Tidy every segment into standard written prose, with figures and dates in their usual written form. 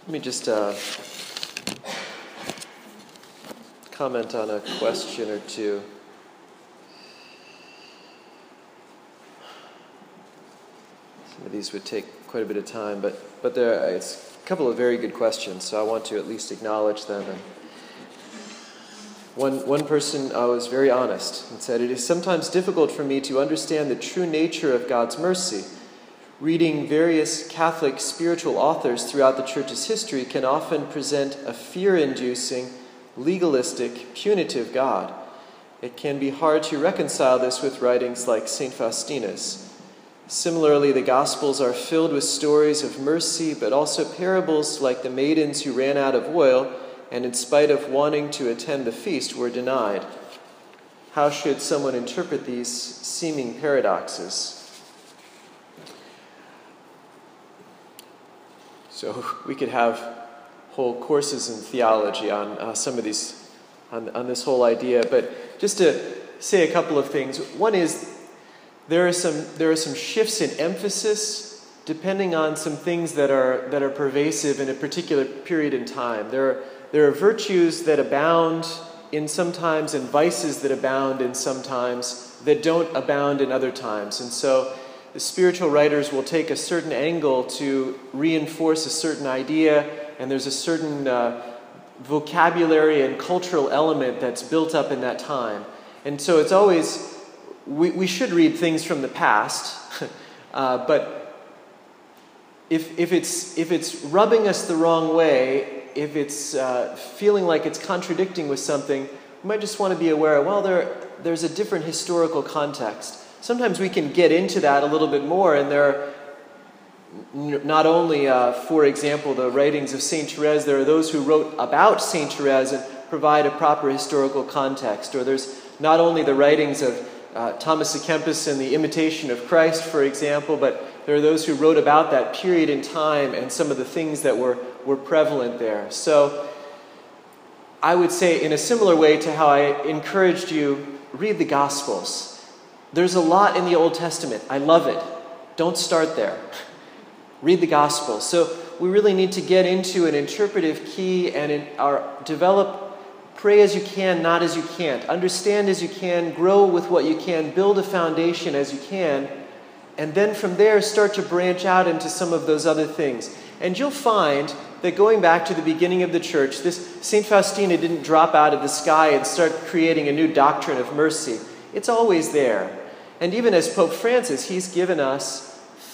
Let me just comment on a question or two. Some of these would take quite a bit of time, but it's a couple of very good questions, so I want to at least acknowledge them. And one person was very honest and said, "It is sometimes difficult for me to understand the true nature of God's mercy. Reading various Catholic spiritual authors throughout the Church's history can often present a fear-inducing, legalistic, punitive God. It can be hard to reconcile this with writings like St. Faustinus. Similarly, the Gospels are filled with stories of mercy, but also parables like the maidens who ran out of oil and in spite of wanting to attend the feast were denied. How should someone interpret these seeming paradoxes?" So we could have whole courses in theology on some of these, on this whole idea. But just to say a couple of things. One is there are some shifts in emphasis depending on some things that are pervasive in a particular period in time. There are virtues that abound in some times and vices that abound in some times that don't abound in other times. And so the spiritual writers will take a certain angle to reinforce a certain idea, and there's a certain vocabulary and cultural element that's built up in that time. And so it's always, we should read things from the past, but if it's rubbing us the wrong way, if it's feeling like it's contradicting with something, we might just want to be aware, well, there's a different historical context. Sometimes we can get into that a little bit more, and there are not only, for example, the writings of St. Therese, there are those who wrote about St. Therese and provide a proper historical context. Or there's not only the writings of Thomas à Kempis and the Imitation of Christ, for example, but there are those who wrote about that period in time and some of the things that were prevalent there. So I would say, in a similar way to how I encouraged you, read the Gospels. There's a lot in the Old Testament. I love it. Don't start there. Read the Gospels. So we really need to get into an interpretive key and pray as you can, not as you can't. Understand as you can, grow with what you can, build a foundation as you can, and then from there start to branch out into some of those other things. And you'll find that going back to the beginning of the Church, this St. Faustina didn't drop out of the sky and start creating a new doctrine of mercy. It's always there. And even as Pope Francis, he's given us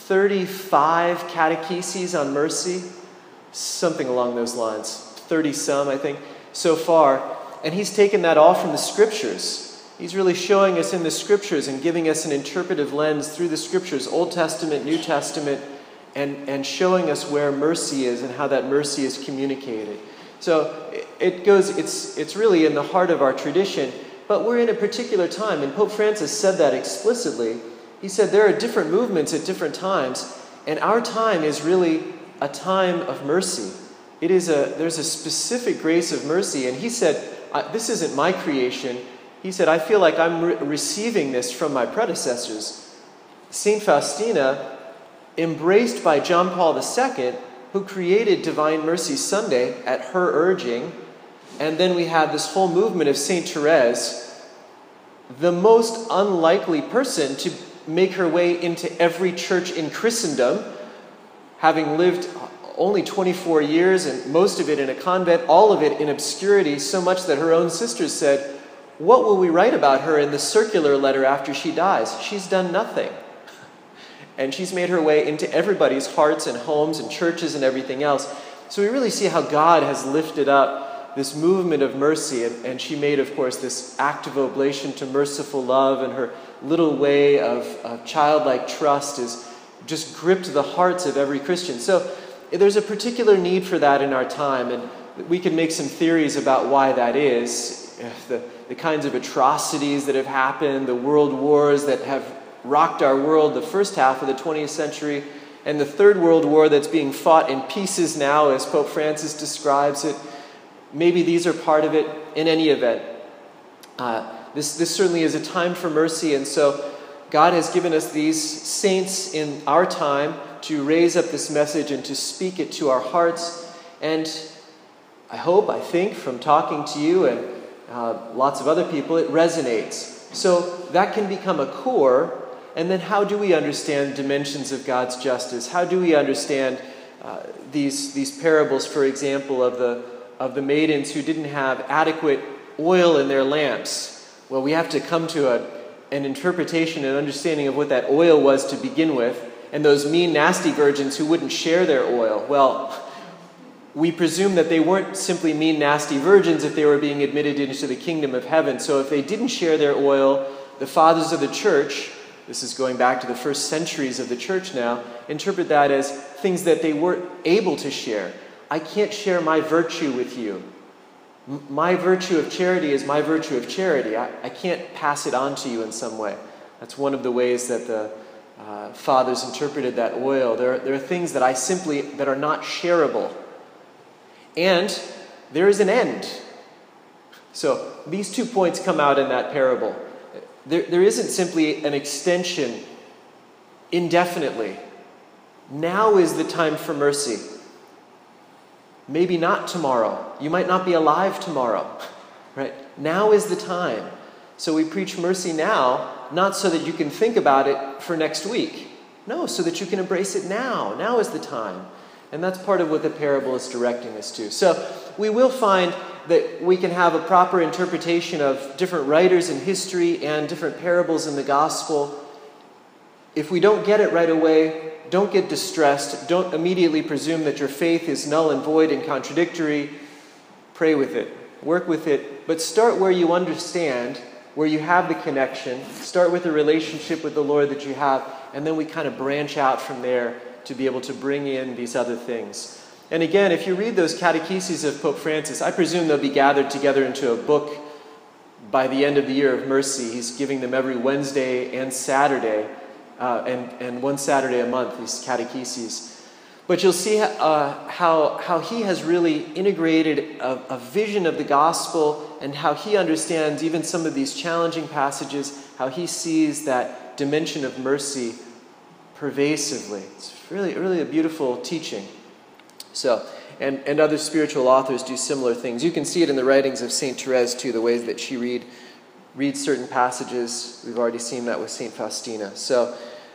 35 catecheses on mercy, something along those lines, 30-some, I think, so far. And he's taken that all from the Scriptures. He's really showing us in the Scriptures and giving us an interpretive lens through the Scriptures, Old Testament, New Testament, and showing us where mercy is and how that mercy is communicated. So it's really in the heart of our tradition. But we're in a particular time, and Pope Francis said that explicitly. He said there are different movements at different times, and our time is really a time of mercy. There's a specific grace of mercy, and he said, this isn't my creation. He said, I feel like I'm receiving this from my predecessors. St. Faustina, embraced by John Paul II, who created Divine Mercy Sunday at her urging. And then we have this whole movement of St. Therese, the most unlikely person to make her way into every church in Christendom, having lived only 24 years and most of it in a convent, all of it in obscurity, so much that her own sisters said, what will we write about her in the circular letter after she dies? She's done nothing. And she's made her way into everybody's hearts and homes and churches and everything else. So we really see how God has lifted up this movement of mercy, and she made, of course, this act of oblation to merciful love, and her little way of childlike trust is just gripped the hearts of every Christian. So there's a particular need for that in our time, and we can make some theories about why that is. The kinds of atrocities that have happened, the world wars that have rocked our world the first half of the 20th century, and the Third World War that's being fought in pieces now, as Pope Francis describes it. Maybe these are part of it. In any event, this certainly is a time for mercy, and so God has given us these saints in our time to raise up this message and to speak it to our hearts. And I think from talking to you and lots of other people, it resonates. So that can become a core. And then how do we understand dimensions of God's justice? How do we understand these parables, for example, of the maidens who didn't have adequate oil in their lamps? Well, we have to come to an interpretation and understanding of what that oil was to begin with. And those mean, nasty virgins who wouldn't share their oil, well, we presume that they weren't simply mean, nasty virgins if they were being admitted into the kingdom of heaven. So if they didn't share their oil, the fathers of the church, this is going back to the first centuries of the church now, interpret that as things that they weren't able to share. I can't share my virtue with you. My virtue of charity is my virtue of charity. I can't pass it on to you in some way. That's one of the ways that the fathers interpreted that oil. There are things that that are not shareable. And there is an end. So these 2 points come out in that parable. There isn't simply an extension indefinitely. Now is the time for mercy. Maybe not tomorrow. You might not be alive tomorrow. Right? Now is the time. So we preach mercy now, not so that you can think about it for next week. No, so that you can embrace it now. Now is the time. And that's part of what the parable is directing us to. So we will find that we can have a proper interpretation of different writers in history and different parables in the gospel. If we don't get it right away, don't get distressed. Don't immediately presume that your faith is null and void and contradictory. Pray with it. Work with it. But start where you understand, where you have the connection. Start with the relationship with the Lord that you have. And then we kind of branch out from there to be able to bring in these other things. And again, if you read those catecheses of Pope Francis, I presume they'll be gathered together into a book by the end of the year of mercy. He's giving them every Wednesday and Saturday, and one Saturday a month, these catecheses. But you'll see how he has really integrated a vision of the gospel and how he understands even some of these challenging passages, how he sees that dimension of mercy pervasively. It's really a beautiful teaching. So, and other spiritual authors do similar things. You can see it in the writings of St. Therese too, the ways that she reads certain passages. We've already seen that with St. Faustina. So,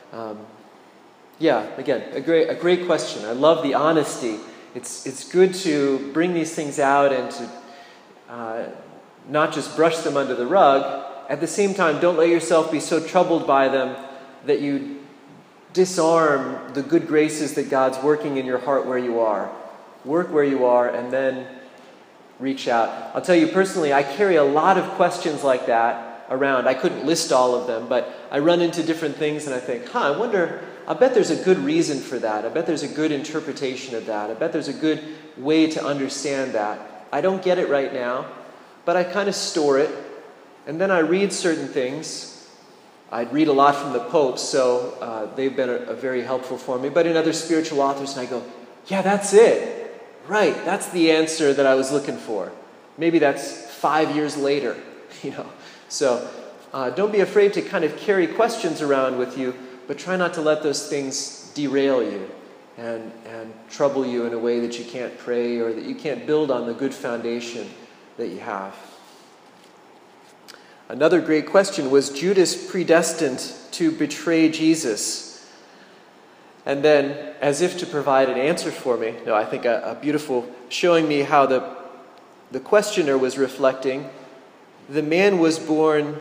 again, a great question. I love the honesty. It's good to bring these things out and to not just brush them under the rug. At the same time, don't let yourself be so troubled by them that you disarm the good graces that God's working in your heart where you are. Work where you are and then reach out. I'll tell you personally, I carry a lot of questions like that around. I couldn't list all of them, but I run into different things and I think, I bet there's a good reason for that. I bet there's a good interpretation of that. I bet there's a good way to understand that. I don't get it right now, but I kind of store it. And then I read certain things. I'd read a lot from the popes, so they've been very helpful for me. But in other spiritual authors, and I go, yeah, that's it. Right, that's the answer that I was looking for. Maybe that's 5 years later, So don't be afraid to kind of carry questions around with you, but try not to let those things derail you and trouble you in a way that you can't pray or that you can't build on the good foundation that you have. Another great question, was Judas predestined to betray Jesus? And then, as if to provide an answer for me, I think a beautiful, showing me how the questioner was reflecting. The man was born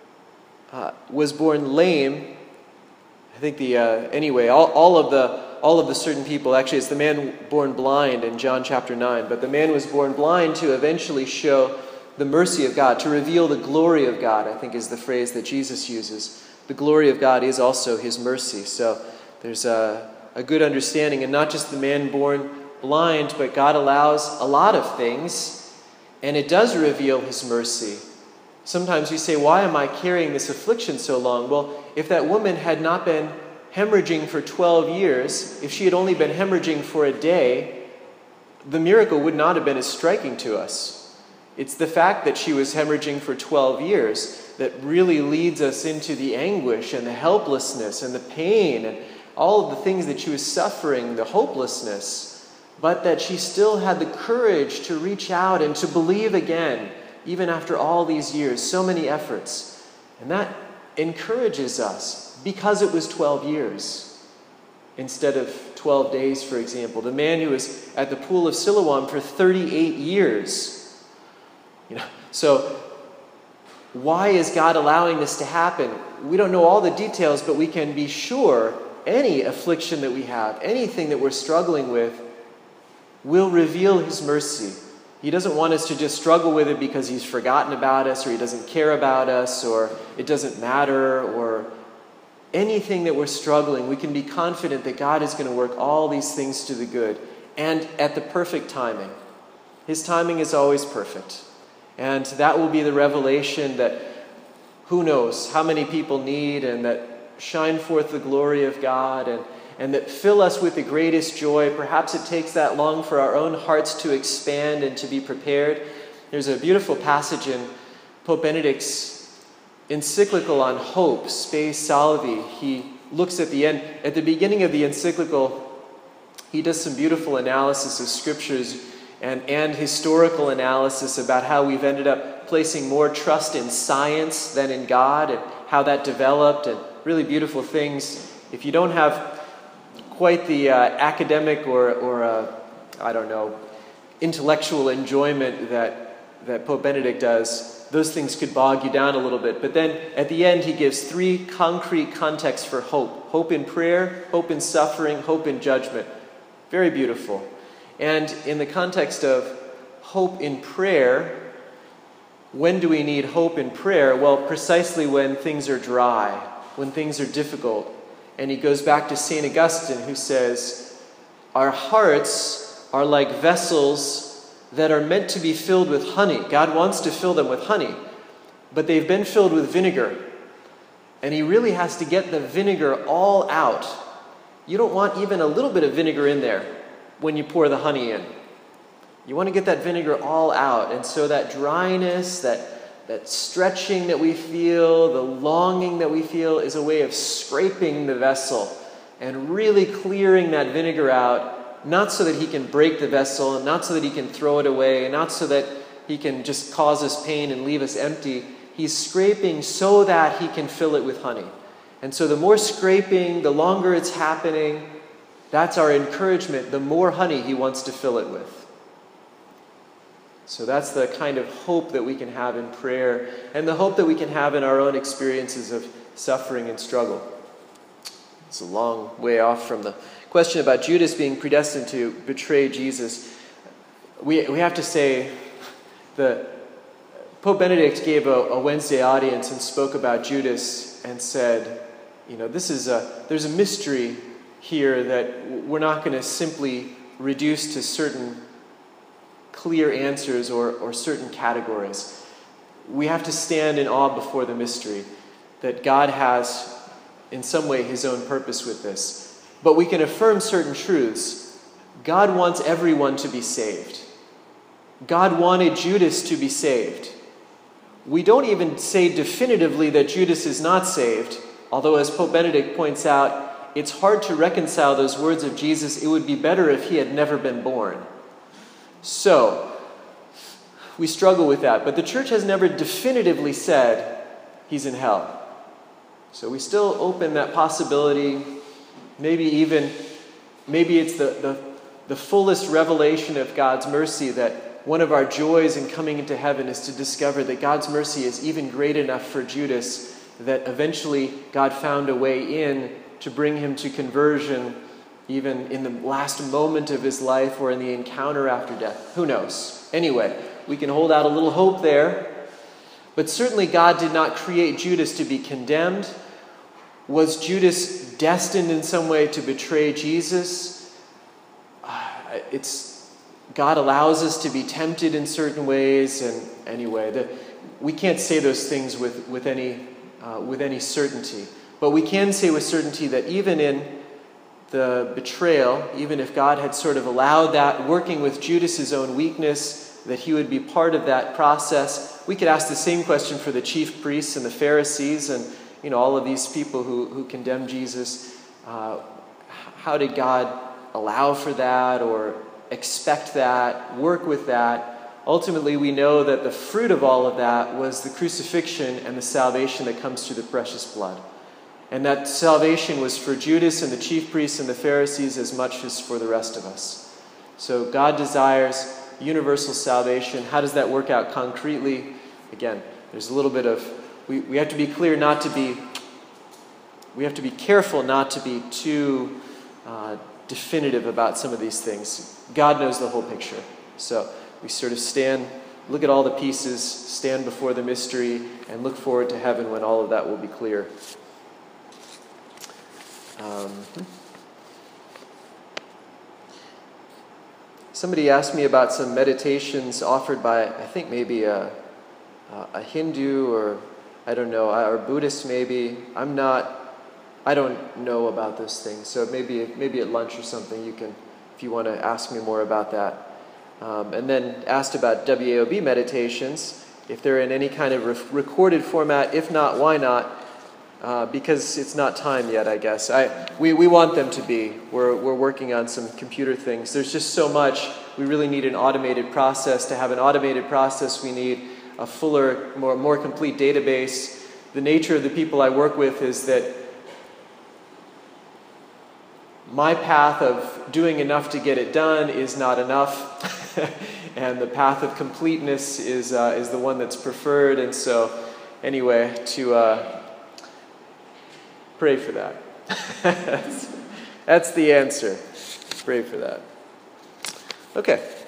lame. I think all of the certain people, actually it's the man born blind in John chapter 9, but the man was born blind to eventually show the mercy of God, to reveal the glory of God, I think is the phrase that Jesus uses. The glory of God is also his mercy. So there's a good understanding, and not just the man born blind, but God allows a lot of things, and it does reveal his mercy. Sometimes you say, why am I carrying this affliction so long? Well, if that woman had not been hemorrhaging for 12 years, if she had only been hemorrhaging for a day, the miracle would not have been as striking to us. It's the fact that she was hemorrhaging for 12 years that really leads us into the anguish and the helplessness and the pain and all of the things that she was suffering, the hopelessness. but that she still had the courage to reach out and to believe again, even after all these years, so many efforts. And that encourages us because it was 12 years instead of 12 days, for example. The man who was at the pool of Siloam for 38 years. So why is God allowing this to happen? We don't know all the details, but we can be sure any affliction that we have, anything that we're struggling with, will reveal His mercy. He doesn't want us to just struggle with it because He's forgotten about us, or He doesn't care about us, or it doesn't matter, or anything that we're struggling. We can be confident that God is going to work all these things to the good and at the perfect timing. His timing is always perfect. And that will be the revelation that who knows how many people need, and that shine forth the glory of God, and that fill us with the greatest joy. Perhaps it takes that long for our own hearts to expand and to be prepared. There's a beautiful passage in Pope Benedict's encyclical on hope, Spe Salvi. He looks at the beginning of the encyclical, he does some beautiful analysis of scriptures and historical analysis about how we've ended up placing more trust in science than in God, and how that developed, and really beautiful things. If you don't have quite the academic or intellectual enjoyment that Pope Benedict does, those things could bog you down a little bit. But then at the end, he gives 3 concrete contexts for hope. Hope in prayer, hope in suffering, hope in judgment. Very beautiful. And in the context of hope in prayer, when do we need hope in prayer? Well, precisely when things are dry, when things are difficult. And he goes back to St. Augustine, who says, our hearts are like vessels that are meant to be filled with honey. God wants to fill them with honey, but they've been filled with vinegar. And He really has to get the vinegar all out. You don't want even a little bit of vinegar in there when you pour the honey in. You want to get that vinegar all out. And so that dryness, that stretching that we feel, the longing that we feel, is a way of scraping the vessel and really clearing that vinegar out, not so that He can break the vessel, not so that He can throw it away, not so that He can just cause us pain and leave us empty. He's scraping so that He can fill it with honey. And so the more scraping, the longer it's happening, that's our encouragement, the more honey He wants to fill it with. So that's the kind of hope that we can have in prayer, and the hope that we can have in our own experiences of suffering and struggle. It's a long way off from the question about Judas being predestined to betray Jesus. We have to say that Pope Benedict gave a Wednesday audience and spoke about Judas and said, there's a mystery here that we're not going to simply reduce to certain clear answers or certain categories. We have to stand in awe before the mystery that God has, in some way, His own purpose with this. But we can affirm certain truths. God wants everyone to be saved. God wanted Judas to be saved. We don't even say definitively that Judas is not saved, although, as Pope Benedict points out, it's hard to reconcile those words of Jesus, it would be better if He had never been born. So, we struggle with that, but the Church has never definitively said he's in hell. So we still open that possibility. Maybe it's the fullest revelation of God's mercy, that one of our joys in coming into heaven is to discover that God's mercy is even great enough for Judas, that eventually God found a way in to bring him to conversion, even in the last moment of his life or in the encounter after death. Who knows? Anyway, we can hold out a little hope there. But certainly God did not create Judas to be condemned. Was Judas destined in some way to betray Jesus? God allows us to be tempted in certain ways, and anyway, we can't say those things with any certainty. But we can say with certainty that even in the betrayal, even if God had sort of allowed that, working with Judas's own weakness, that he would be part of that process, we could ask the same question for the chief priests and the Pharisees and all of these people who condemned Jesus. How did God allow for that? Or expect that, work with that. Ultimately, we know that the fruit of all of that was the crucifixion and the salvation that comes through the precious blood. And that salvation was for Judas and the chief priests and the Pharisees as much as for the rest of us. So God desires universal salvation. How does that work out concretely? Again, there's a little bit of, we have to be clear not to be, we have to be careful not to be too definitive about some of these things. God knows the whole picture. So we sort of look at all the pieces, stand before the mystery, and look forward to heaven when all of that will be clear. Somebody asked me about some meditations offered by, I think maybe a Hindu or, I don't know, or Buddhist maybe. I don't know about those things. So maybe at lunch or something you can, if you want to ask me more about that. And then asked about WAOB meditations, if they're in any kind of recorded format. If not, why not? Because it's not time yet, I guess. We want them to be. We're working on some computer things. There's just so much. We really need an automated process. To have an automated process, we need a fuller, more complete database. The nature of the people I work with is that my path of doing enough to get it done is not enough, and the path of completeness is the one that's preferred. And so, anyway, to pray for that. That's the answer. Pray for that. Okay.